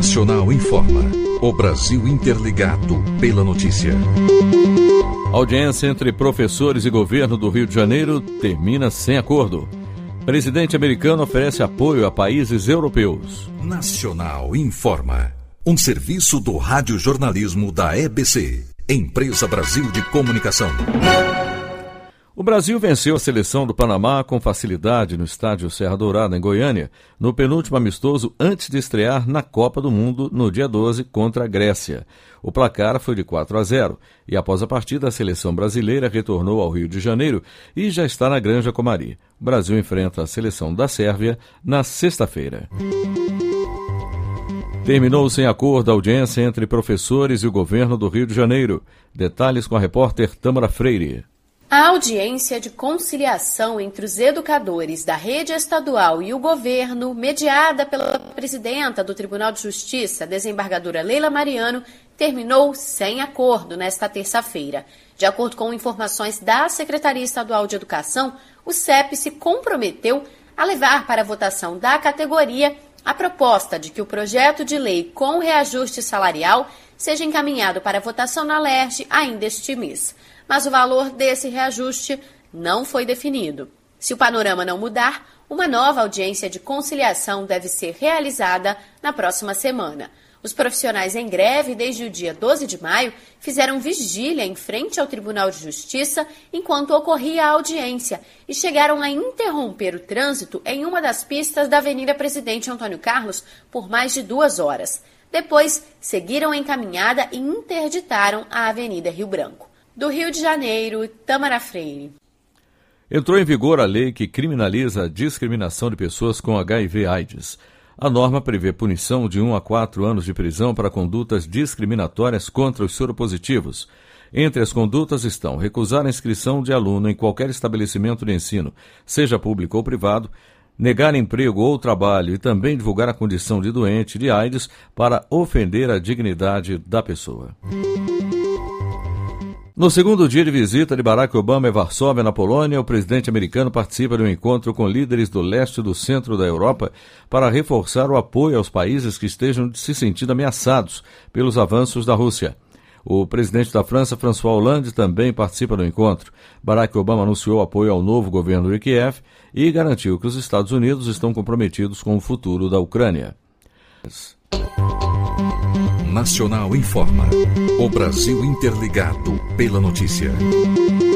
Nacional informa. O Brasil interligado pela notícia. A audiência entre professores e governo do Rio de Janeiro termina sem acordo. Presidente americano oferece apoio a países europeus. Nacional informa. Um serviço do radiojornalismo da EBC, Empresa Brasil de Comunicação. O Brasil venceu a seleção do Panamá com facilidade no estádio Serra Dourada, em Goiânia, no penúltimo amistoso antes de estrear na Copa do Mundo no dia 12 contra a Grécia. O placar foi de 4-0 e após a partida a seleção brasileira retornou ao Rio de Janeiro e já está na Granja Comari. O Brasil enfrenta a seleção da Sérvia na sexta-feira. Terminou sem acordo a audiência entre professores e o governo do Rio de Janeiro. Detalhes com a repórter Tâmara Freire. A audiência de conciliação entre os educadores da rede estadual e o governo, mediada pela presidenta do Tribunal de Justiça, desembargadora Leila Mariano, terminou sem acordo nesta terça-feira. De acordo com informações da Secretaria Estadual de Educação, o CEP se comprometeu a levar para a votação da categoria a proposta de que o projeto de lei com reajuste salarial seja encaminhado para votação na LERJ ainda este mês. Mas o valor desse reajuste não foi definido. Se o panorama não mudar, uma nova audiência de conciliação deve ser realizada na próxima semana. Os profissionais em greve desde o dia 12 de maio fizeram vigília em frente ao Tribunal de Justiça enquanto ocorria a audiência e chegaram a interromper o trânsito em uma das pistas da Avenida Presidente Antônio Carlos por mais de 2 horas. Depois, seguiram em caminhada e interditaram a Avenida Rio Branco. Do Rio de Janeiro, Tâmara Freire. Entrou em vigor a lei que criminaliza a discriminação de pessoas com HIV/AIDS. A norma prevê punição de 1 a 4 anos de prisão para condutas discriminatórias contra os soropositivos. Entre as condutas estão recusar a inscrição de aluno em qualquer estabelecimento de ensino, seja público ou privado, negar emprego ou trabalho e também divulgar a condição de doente de AIDS para ofender a dignidade da pessoa. No segundo dia de visita de Barack Obama em Varsóvia, na Polônia, o presidente americano participa de um encontro com líderes do leste e do centro da Europa para reforçar o apoio aos países que estejam se sentindo ameaçados pelos avanços da Rússia. O presidente da França, François Hollande, também participa do encontro. Barack Obama anunciou apoio ao novo governo de Kiev e garantiu que os Estados Unidos estão comprometidos com o futuro da Ucrânia. Nacional informa. O Brasil interligado pela notícia.